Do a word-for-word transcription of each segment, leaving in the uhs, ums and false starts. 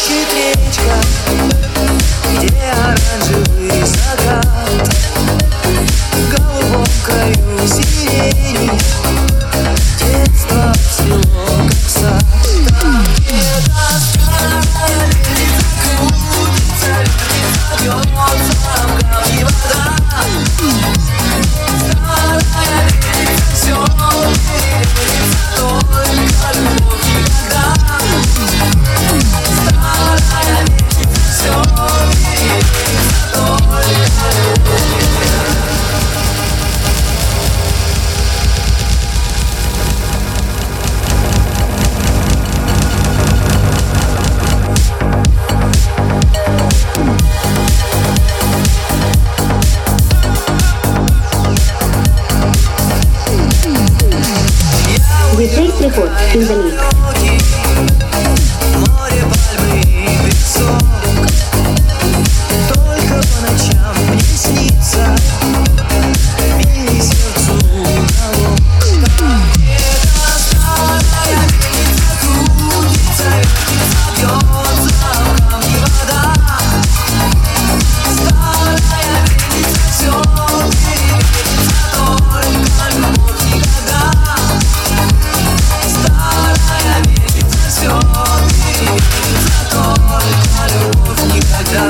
плачет речка, где оранжевый закат, в голубом краю сирени детство всего как сад. Там где-то старая лестница крутится, вертится, бьется в камни вода. Старая лестница все перевернется, только любовь никогда. Старая лестница все перевернется, только любовь никогда. диджей Приход in the mix. Море, пальмы и песок, только по ночам мне снится милый сердцу уголок. Там где-то старая лестница крутится, вертится, бьется в камни вода. Старая лестница все перевернется, только любовь никогда. Старая лестница все перевернется, только любовь никогда.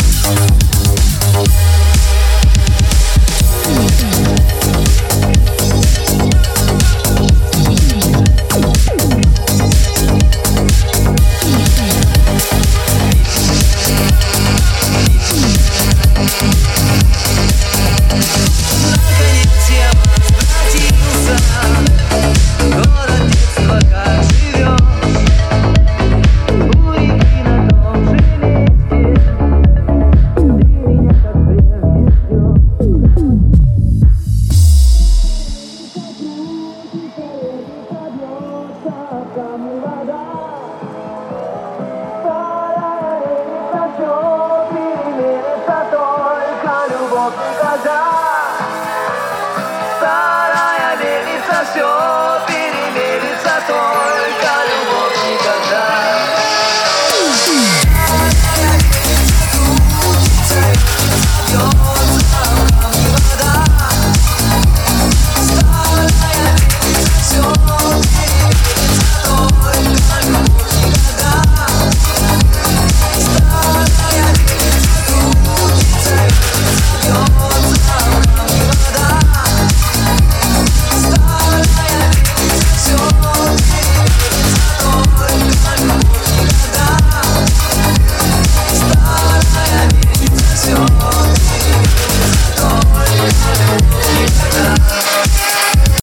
Наконец я возвратился, город детства как живет, у реки на том же месте, ты меня как прежде ждешь. Вода, старая лестница все